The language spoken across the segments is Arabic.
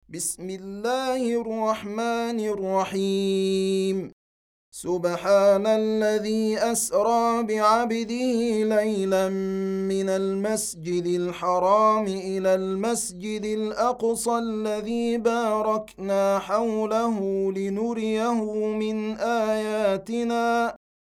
بسم الله الرحمن الرحيم. سبحان الذي أسرى بعبده ليلا من المسجد الحرام إلى المسجد الأقصى الذي باركنا حوله لنريه من آياتنا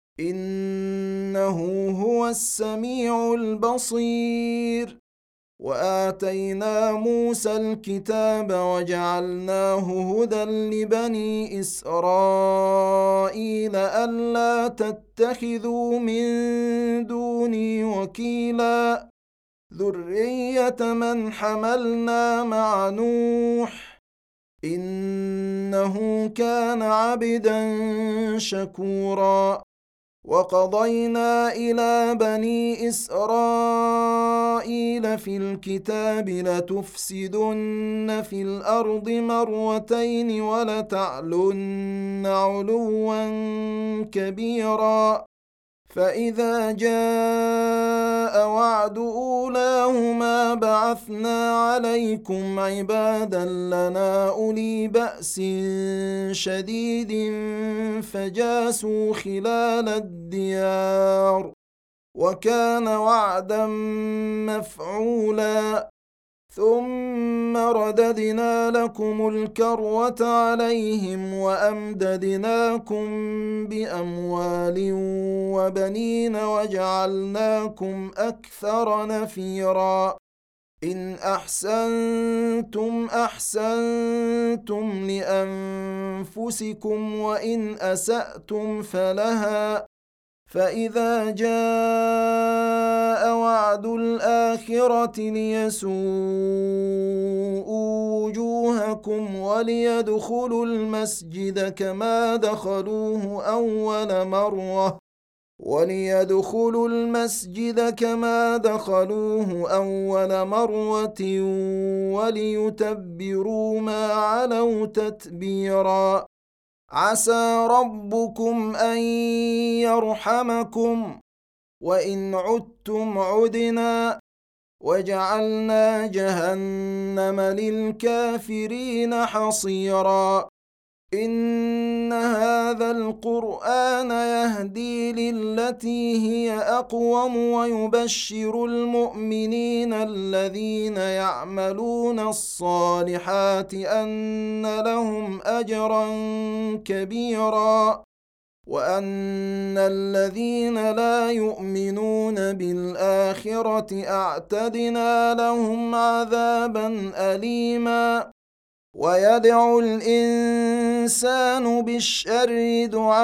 إنه هو السميع البصير. وآتينا موسى الكتاب وجعلناه هدى لبني إسرائيل ألا تتخذوا من دوني وكيلا ذرية من حملنا مع نوح إنه كان عبدا شكورا. وقضينا إلى بني إسرائيل في الكتاب لتفسدن في الأرض مرتين ولتعلن علوا كبيرا فإذا جاء وعد أولاهما بعثنا عليكم عبادا لنا أولي بأس شديد فجاسوا خلال الديار وكان وعدا مفعولا. ثم رددنا لكم الكرة عليهم وأمددناكم بأموال وبنين وجعلناكم أكثر نفيرا. إن أحسنتم أحسنتم لأنفسكم وإن أسأتم فلها فإذا جاء وعد الآخرة ليسوءوا وجوهكم وليدخلوا المسجد كما دخلوه أول مرة وليتبروا ما علوا تتبيرا. عسى ربكم أن يرحمكم وإن عدتم عدنا وجعلنا جهنم للكافرين حصيرا. إن هذا القرآن يهدي للتي هي أقوم ويبشر المؤمنين الذين يعملون الصالحات أن لهم أجرا كبيرا وأن الذين لا يؤمنون بالآخرة أعتدنا لهم عذابا أليما. ويدعو الإنسان بالشر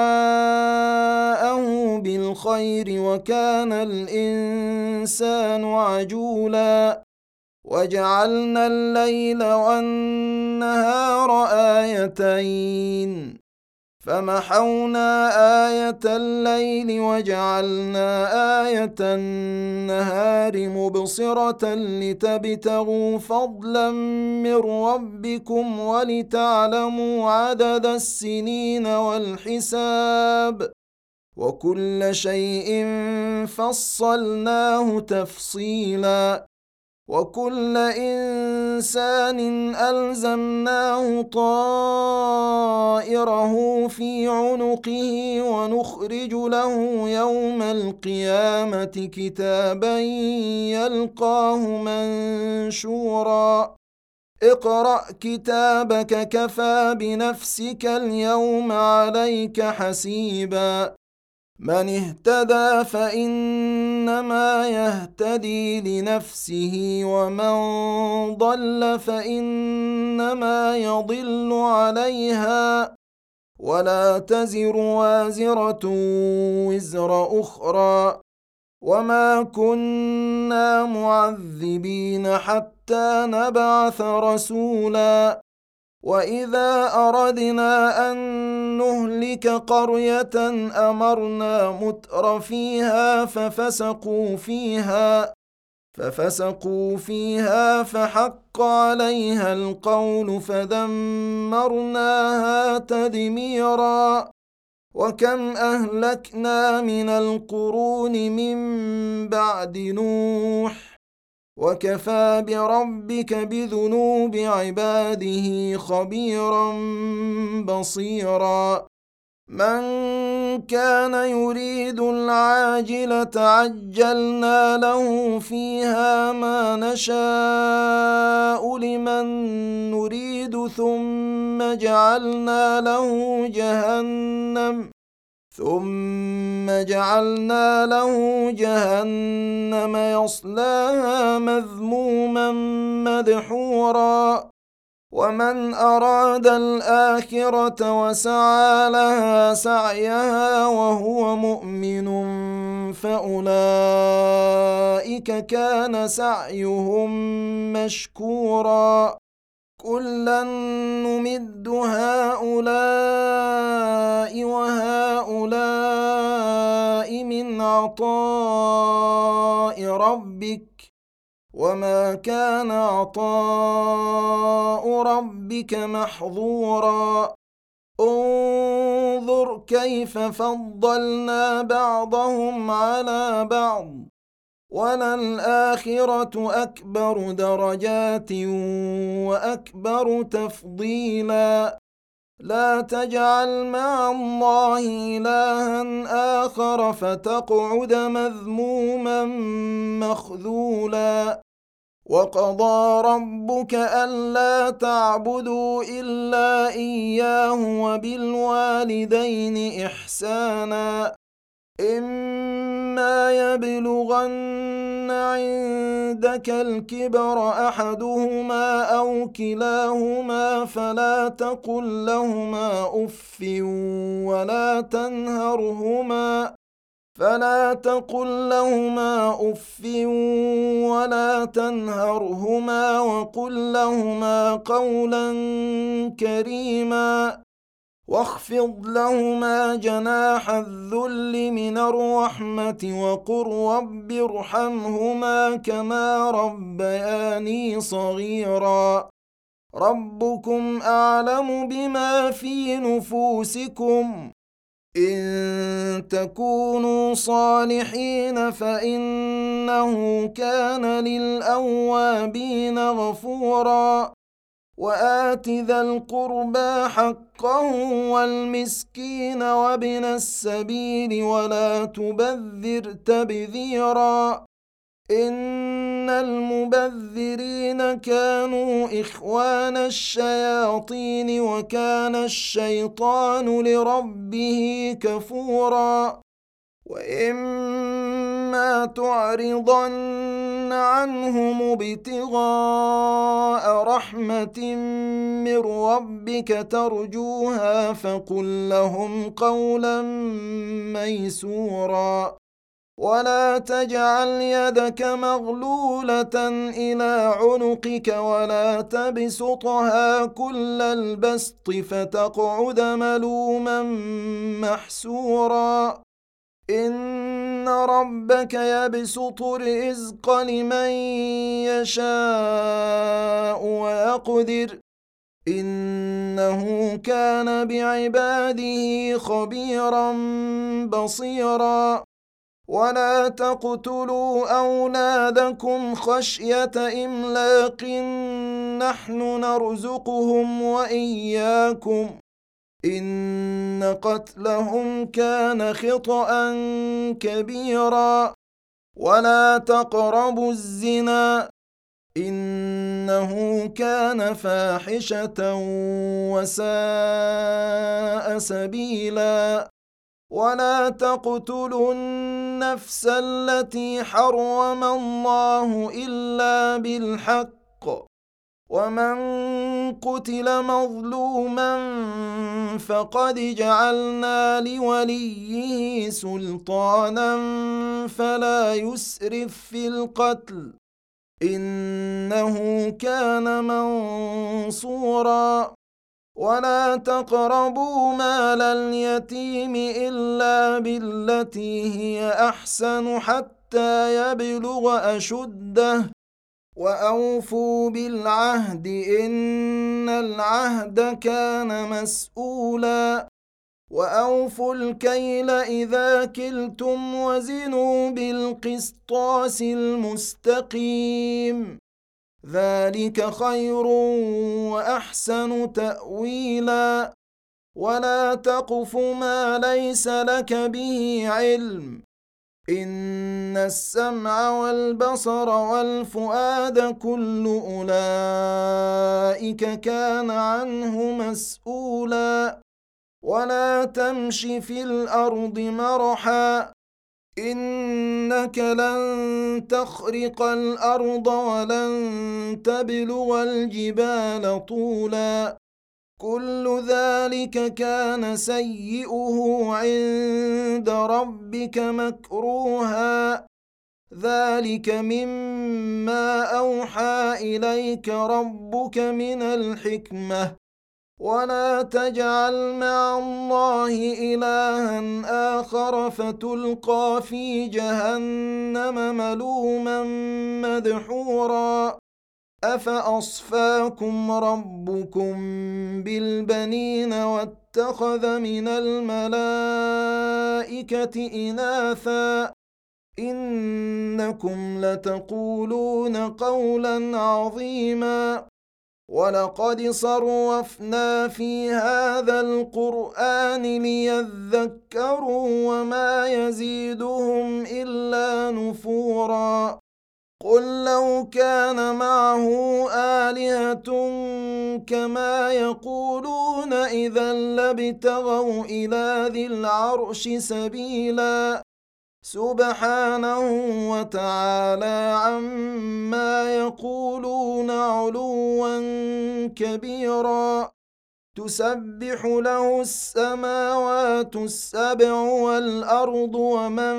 دعاءه بالخير وكان الإنسان عجولا. وجعلنا الليل والنهار آيتين فمحونا آية الليل وجعلنا آية النهار مبصرة لتبتغوا فضلا من ربكم ولتعلموا عدد السنين والحساب وكل شيء فصلناه تفصيلا. وكل إنسان ألزمناه طائره في عنقه ونخرج له يوم القيامة كتابا يلقاه منشورا. اقرأ كتابك كفى بنفسك اليوم عليك حسيبا. من اهتدى فإنما يهتدي لنفسه ومن ضل فإنما يضل عليها ولا تزر وازرة وزر أخرى وما كنا معذبين حتى نبعث رسولا. وإذا أردنا أن نهلك قرية أمرنا متر فيها ففسقوا فيها فحق عليها القول فدمرناها تدميرا. وكم أهلكنا من القرون من بعد نوح وكفى بربك بذنوب عباده خبيرا بصيرا من كان يريد العاجلة عجلنا له فيها ما نشاء لمن نريد ثم جعلنا له جهنم يصلاها مذموما مدحورا ومن أراد الآخرة وسعى لها سعيها وهو مؤمن فأولئك كان سعيهم مشكورا كلا نمد هؤلاء وهؤلاء من عطاء ربك وما كان عطاء ربك محظورا انظر كيف فضلنا بعضهم على بعض وللآخرة أكبر درجات وأكبر تفضيلا لا تجعل مع الله إلها آخر فتقعد مذموما مخذولا وقضى ربك ألا تعبدوا إلا إياه وبالوالدين إحسانا إما يبلغن عندك الكبر أحدهما أو كلاهما فلا تقل لهما أف ولا تنهرهما وقل لهما قولا كريما واخفض لهما جناح الذل من الرحمة وقل رب ارحمهما كما ربياني صغيرا ربكم أعلم بما في نفوسكم إن تكونوا صالحين فإنه كان للأوابين غفورا وآت ذا القربى حقه والمسكين وابن السبيل ولا تبذر تبذيرا إن المبذرين كانوا إخوان الشياطين وكان الشيطان لربه كفورا وإما تعرضن عنهم ابتغاء رحمة من ربك ترجوها فقل لهم قولا ميسورا ولا تجعل يدك مغلولة إلى عنقك ولا تبسطها كل البسط فتقعد ملوما محسورا إن ربك يبسط الرزق لمن يشاء ويقدر إنه كان بعباده خبيرا بصيرا ولا تقتلوا أولادكم خشية إملاق نحن نرزقهم وإياكم إن قتلهم كان خطأ كبيرا ولا تقربوا الزنا إنه كان فاحشة وساء سبيلا ولا تقتلوا النفس التي حرم الله إلا بالحق ومن قتل مظلوما فقد جعلنا لوليه سلطانا فلا يسرف في القتل إنه كان منصورا ولا تقربوا مال اليتيم إلا بالتي هي أحسن حتى يبلغ أشده وأوفوا بالعهد إن العهد كان مسؤولا وأوفوا الكيل إذا كلتم وزنوا بالقسطاس المستقيم، ذلك خير وأحسن تأويلا. ولا تقف ما ليس لك به علم، إن السمع والبصر والفؤاد كل أولئك كان عنه مسؤولا. ولا تمش في الأرض مرحا، إنك لن تخرق الأرض ولن تبلغ الجبال طولا، كل ذلك كان سيئه عند ربك مكروها، ذلك مما أوحى إليك ربك من الحكمة. ولا تجعل مع الله إلها آخر فتلقى في جهنم ملوما مدحورا. أفأصفاكم ربكم بالبنين واتخذ من الملائكة إناثا، إنكم لتقولون قولا عظيما. ولقد صرفنا في هذا القرآن ليذكروا وما يزيدهم إلا نفورا. قل لو كان معه آلهة كما يقولون إذا لابتغوا إلى ذي العرش سبيلا، سبحانه وتعالى عما يقولون علوا كبيرا. تسبح له السماوات السبع والأرض ومن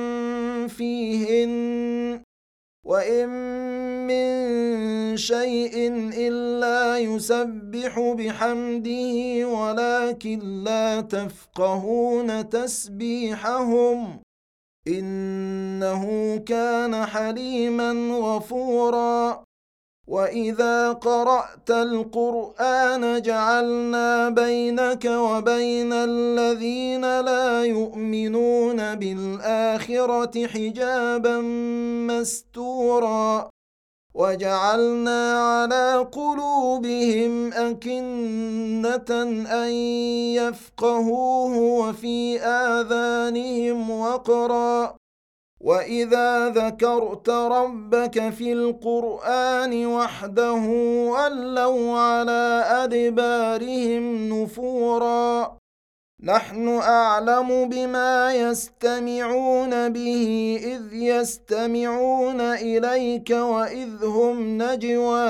فيهن، وإن من شيء إلا يسبح بحمده ولكن لا تفقهون تسبيحهم، إنه كان حليما غفورا. وإذا قرأت القرآن جعلنا بينك وبين الذين لا يؤمنون بالآخرة حجابا مستورا، وجعلنا على قلوبهم أكنة أن يفقهوه وفي آذانهم وقرا. وإذا ذكرت ربك في القرآن وحده ولوا على أدبارهم نفورا. نحن أعلم بما يستمعون به إذ يستمعون إليك وإذ هم نجوى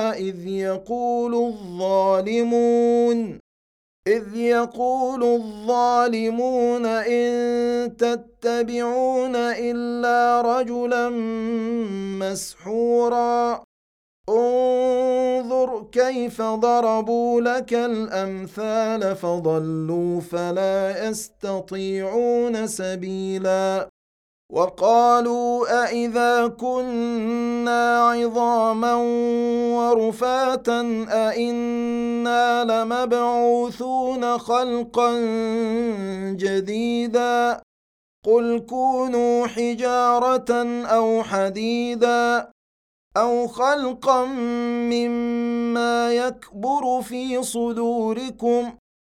إذ يقول الظالمون إن تتبعون إلا رجلا مسحورا. انظر كيف ضربوا لك الأمثال فضلوا فلا يستطيعون سبيلا. وقالوا أإذا كنا عظاما ورفاتا أإنا لمبعوثون خلقا جديدا. قل كونوا حجارة أو حديدا أو خلقا مما يكبر في صدوركم،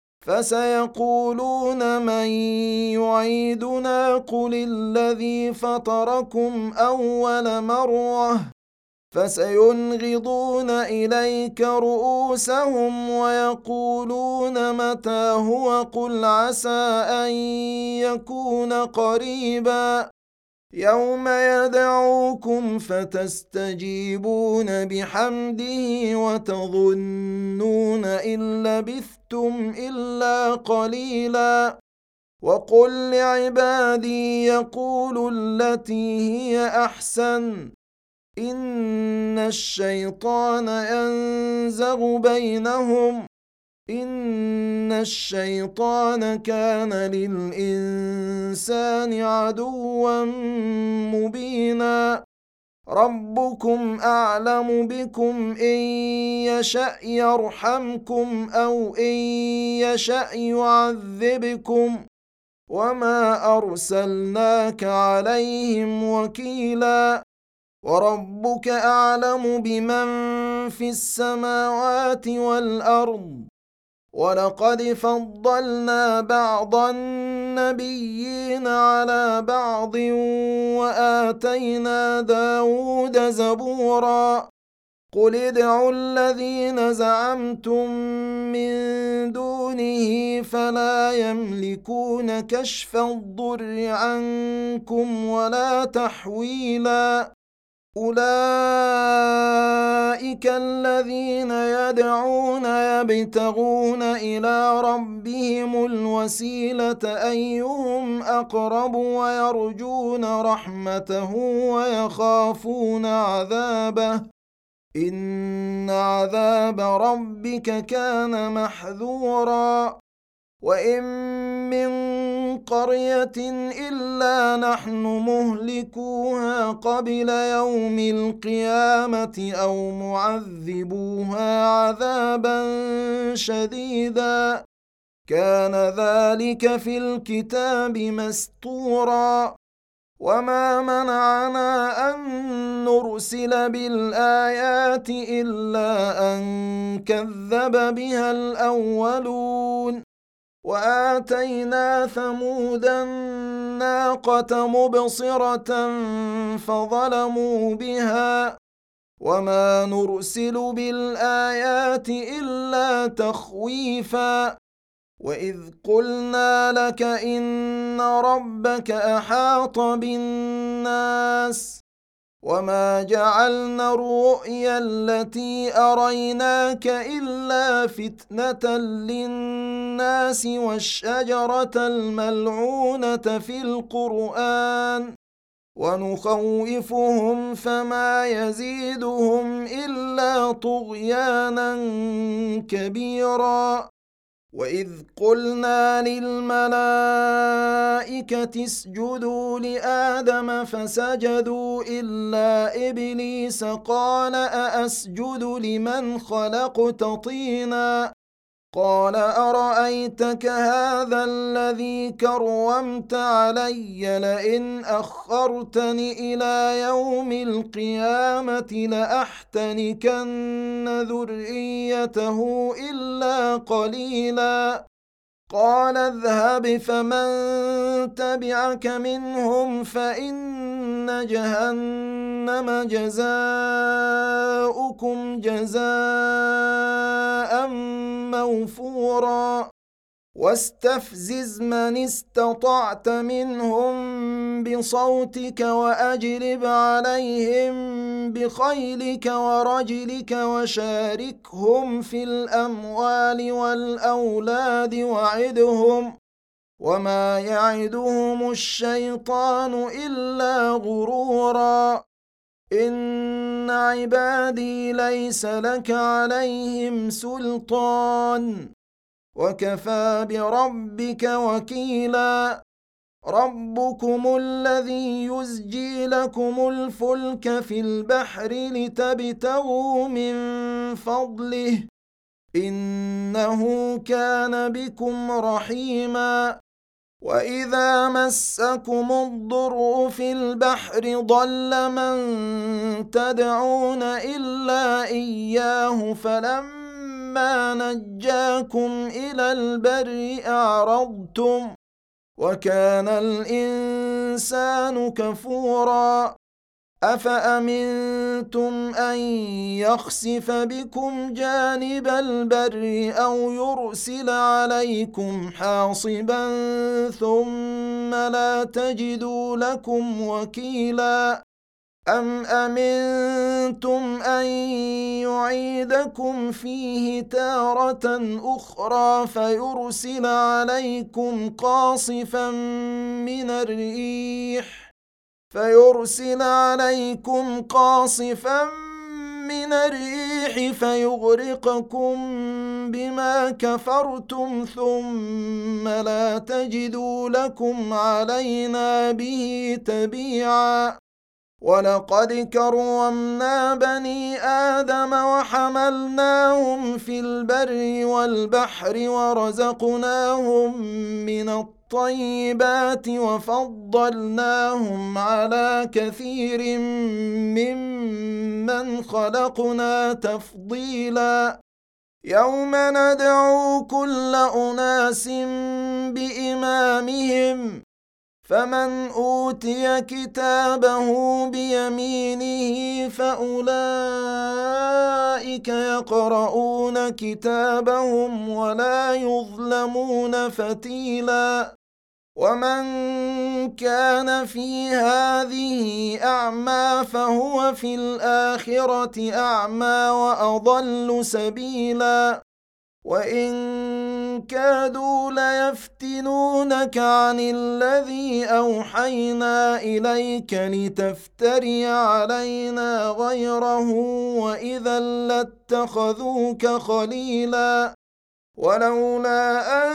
فسيقولون من يعيدنا قل الذي فطركم أول مرة، فسينغضون إليك رؤوسهم ويقولون متى هو قل عسى أن يكون قريبا. يوم يدعوكم فتستجيبون بحمده وتظنون إن لبثتم إلا قليلا. وقل لعبادي يقولوا التي هي أحسن، إن الشيطان ينزغ بينهم، إن الشيطان كان للإنسان عدوا مبينا. ربكم أعلم بكم إن يشأ يرحمكم أو إن يشأ يعذبكم، وما أرسلناك عليهم وكيلا وربك أعلم بمن في السماوات والأرض ولقد فضلنا بعض النبيين على بعض وآتينا داود زبورا قل ادعوا الذين زعمتم من دونه فلا يملكون كشف الضر عنكم ولا تحويلا أولئك الذين يدعون يبتغون إلى ربهم الوسيلة أيهم أقرب ويرجون رحمته ويخافون عذابه إن عذاب ربك كان محذورا وإن من قرية إلا نحن مهلكوها قبل يوم القيامة أو معذبوها عذابا شديدا كان ذلك في الكتاب مسطورا وما منعنا أن نرسل بالآيات إلا أن كذب بها الأولون وآتينا ثمود الناقة مبصرة فظلموا بها وما نرسل بالآيات إلا تخويفا وإذ قلنا لك إن ربك أحاط بالناس وما جعلنا الرؤيا التي أريناك إلا فتنة للناس والشجرة الملعونة في القرآن ونخوفهم فما يزيدهم إلا طغيانا كبيرا وإذ قلنا للملائكة اسجدوا لآدم فسجدوا إلا إبليس قال أأسجد لمن خلقت طينا قال أرأيتك هذا الذي كرمت علي لئن أخرتني إلى يوم القيامة لأحتنكن ذريته إلا قليلا قال اذهب فمن تبعك منهم فإن جهنم جزاؤكم جزاء موفورا واستفزز من استطعت منهم بصوتك وأجلب عليهم بخيلك ورجلك وشاركهم في الأموال والأولاد وعدهم وما يعدهم الشيطان إلا غرورا إن عبادي ليس لك عليهم سلطان وكفى بربك وكيلا ربكم الذي يزجي لكم الفلك في البحر لتبتغوا من فضله إنه كان بكم رحيما وإذا مسكم الضر في البحر ضل من تدعون إلا إياه فلما نجاكم إلى البر أعرضتم وكان الإنسان كفورا أفأمنتم أن يخسف بكم جانب البر أو يرسل عليكم حاصبا ثم لا تجدوا لكم وكيلا أم أمنتم أن يعيدكم فيه تارة أخرى فيرسل عليكم قاصفا من الريح فيغرقكم بما كفرتم ثم لا تجدوا لكم علينا به تبيعا ولقد كرمنا بني آدم وحملناهم في البر والبحر ورزقناهم من الطيبات وفضلناهم على كثير ممن خلقنا تفضيلا يوم ندعو كل أناس بإمامهم فمن أوتي كتابه بيمينه فأولئك يقرؤون كتابهم ولا يظلمون فتيلا ومن كان في هذه أعمى فهو في الآخرة أعمى وأضل سبيلا وإن كادوا ليفتنونك عن الذي أوحينا إليك لتفتري علينا غيره وإذا لاتخذوك خليلا ولولا أن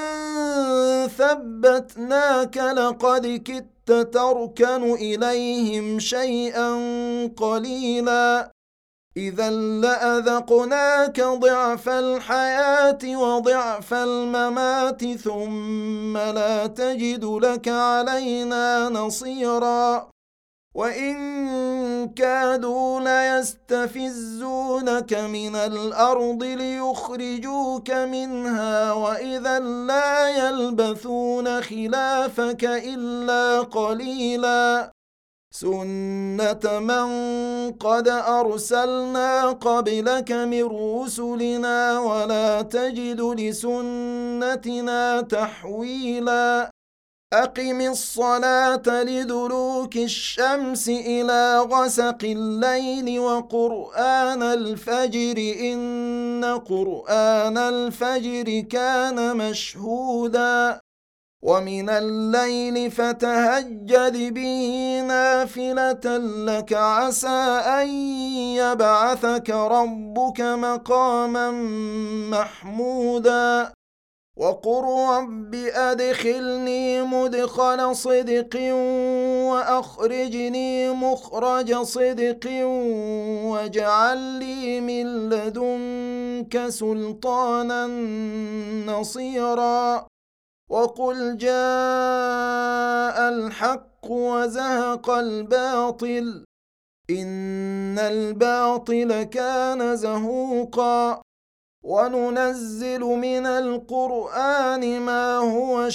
ثبتناك لقد كدت تركن إليهم شيئا قليلا إذا لأذقناك ضعف الحياة وضعف الممات ثم لا تجد لك علينا نصيرا وإن كادوا ليستفزونك من الأرض ليخرجوك منها وإذا لا يلبثون خلافك إلا قليلا سنة من قد أرسلنا قبلك من رسلنا ولا تجد لسنتنا تحويلا أقم الصلاة لدلوك الشمس إلى غسق الليل وقرآن الفجر إن قرآن الفجر كان مشهودا ومن الليل فتهجد به نافلة لك عسى أن يبعثك ربك مقاما محمودا وقل رب أدخلني مدخل صدق وأخرجني مخرج صدق واجعل لي من لدنك سلطانا نصيرا وقل جاء الحق وزهق الباطل إن الباطل كان زهوقا وننزل من القرآن ما هو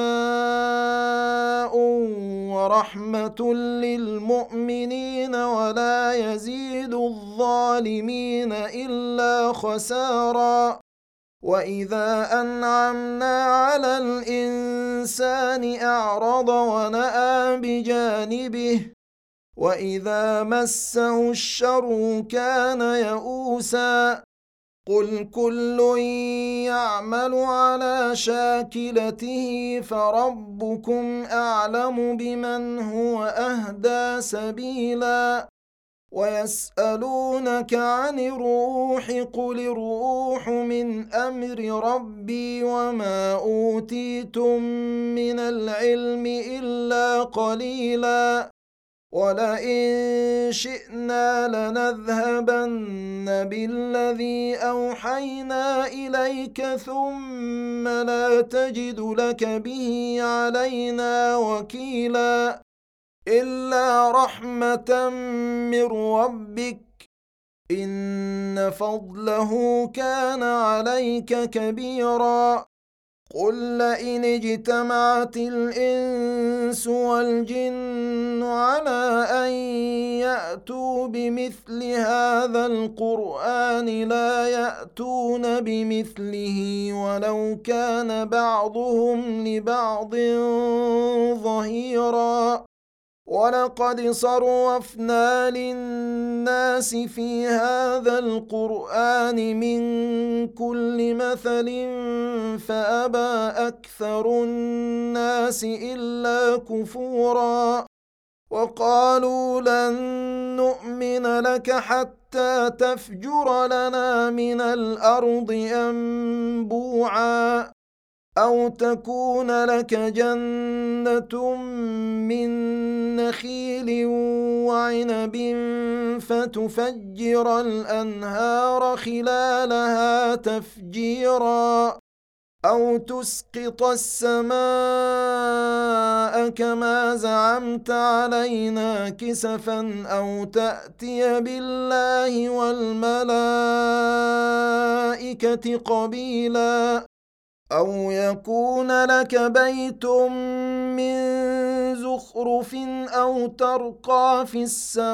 شفاء ورحمة للمؤمنين ولا يزيد الظالمين إلا خسارا وإذا أنعمنا على الإنسان أعرض ونأى بجانبه وإذا مسه الشر كان يئوسا قل كل يعمل على شاكلته فربكم أعلم بمن هو أهدى سبيلا ويسألونك عن الروح قل الروح من أمر ربي وما أوتيتم من العلم إلا قليلا ولئن شئنا لنذهبن بالذي أوحينا إليك ثم لا تجد لك به علينا وكيلا إلا رحمة من ربك إن فضله كان عليك كبيرا قل لئن اجتمعت الإنس والجن على أن يأتوا بمثل هذا القرآن لا يأتون بمثله ولو كان بعضهم لبعض ظهيرا ولقد صرفنا للناس في هذا القرآن من كل مثل فأبى أكثر الناس إلا كفورا وقالوا لن نؤمن لك حتى تفجر لنا من الأرض ينبوعا أو تكون لك جنة من نخيل وعنب فتفجر الأنهار خلالها تفجيرا أو تسقط السماء كما زعمت علينا كسفا أو تأتي بالله والملائكة قبيلا أو يكون لك بيت من زخرف أو ترقى في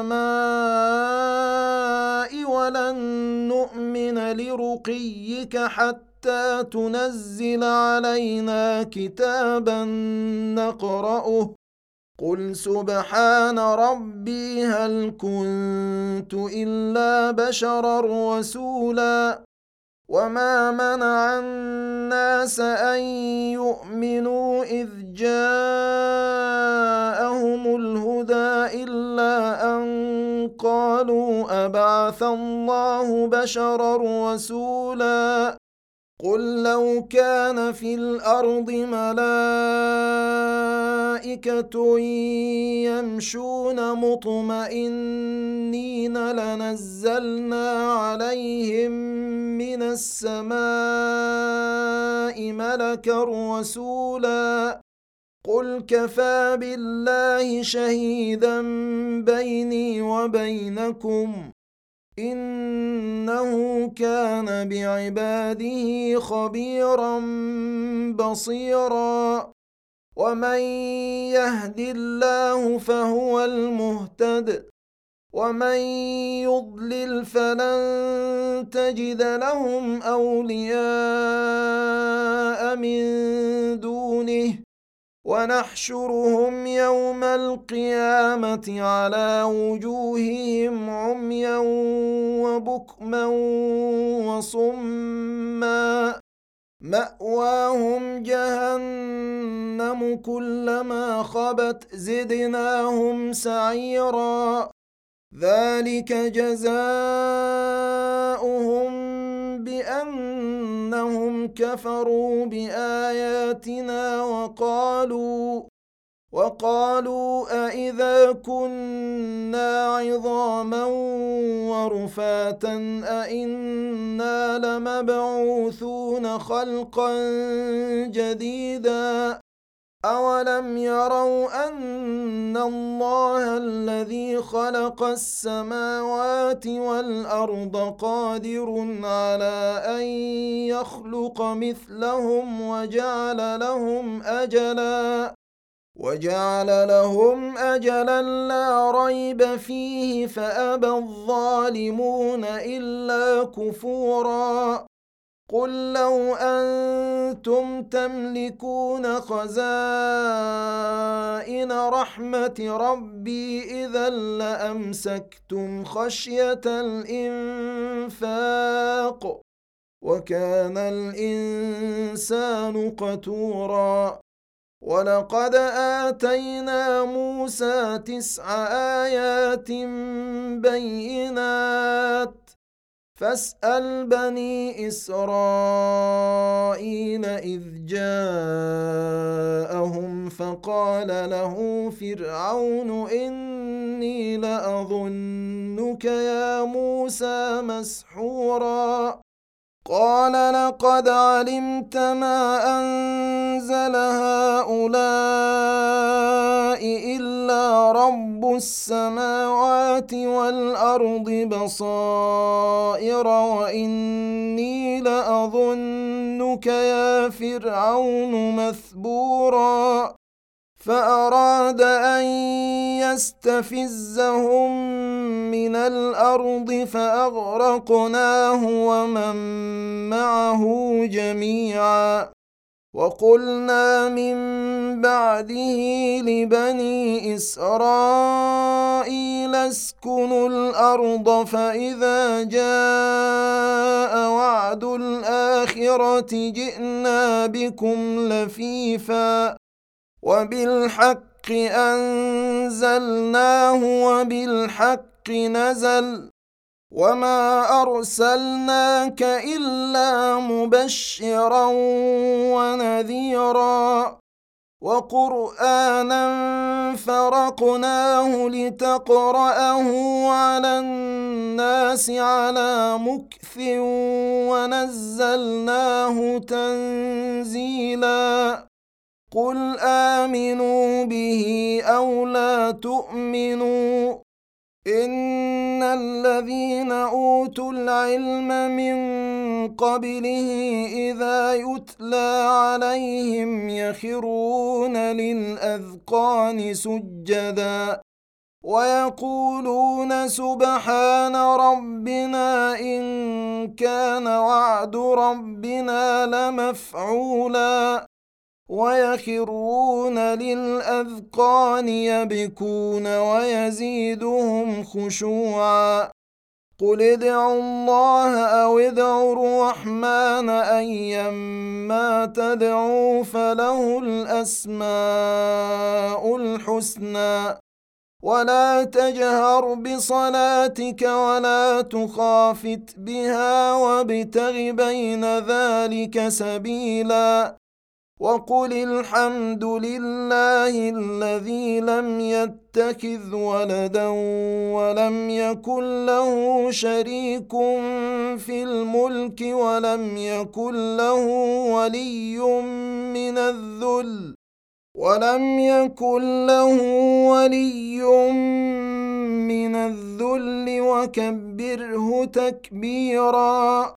السماء ولن نؤمن لرقيك حتى تنزل علينا كتابا نقرأه قل سبحان ربي هل كنت إلا بشرا رسولا وما منع الناس أن يؤمنوا إذ جاءهم الهدى إلا أن قالوا أبعث الله بشرا رسولا قل لو كان في الأرض ملائكة يمشون مطمئنين لنزلنا عليهم من السماء ملكا رسولا قل كفى بالله شهيدا بيني وبينكم إنه كان بعباده خبيرا بصيرا ومن يهد الله فهو المهتد ومن يضلل فلن تجد لهم أولياء من دونه ونحشرهم يوم القيامة على وجوههم عميا وبكما وصما مأواهم جهنم كلما خبت زدناهم سعيرا ذلك جزاؤهم بأنهم كفروا بآياتنا وقالوا أإذا كنا عظاما ورفاتا أإنا لمبعوثون خلقا جديدا أولم يروا أن الله الذي خلق السماوات والأرض قادر على أن يخلق مثلهم وجعل لهم أجلا لا ريب فيه فأبى الظالمون إلا كفورا قل لو أنتم تملكون خزائن رحمة ربي إذا لأمسكتم خشية الإنفاق وكان الإنسان قتورا ولقد آتينا موسى 9 آيات بينات فاسأل بني إسرائيل إذ جاءهم فقال له فرعون إني لأظنك يا موسى مسحورا قال لقد علمت ما أنزل هؤلاء إلا رب السماوات والأرض بصائر وإني لأظنك يا فرعون مثبورا فأراد أن يستفزهم من الأرض فأغرقناه ومن معه جميعا وقلنا من بعده لبني إسرائيل اسكنوا الأرض فإذا جاء وعد الآخرة جئنا بكم لفيفا وبالحق أنزلناه وبالحق نزل وما أرسلناك إلا مبشرا ونذيرا وقرآنا فرقناه لتقرأه على الناس على مكث ونزلناه تنزيلا قل آمنوا به أو لا تؤمنوا إن الذين أوتوا العلم من قبله إذا يتلى عليهم يخرون للأذقان سجدا ويقولون سبحان ربنا إن كان وعد ربنا لمفعولا ويخرون للأذقان يبكون ويزيدهم خشوعا قل ادعوا الله أو ادعوا الرحمن أيما تدعوا فله الأسماء الحسنى ولا تجهر بصلاتك ولا تخافت بها وابتغ بين ذلك سبيلا وقل الحمد لله الذي لم يتخذ ولدا ولم يكن له شريك في الملك ولم يكن له ولي من الذل وكبره تكبيرا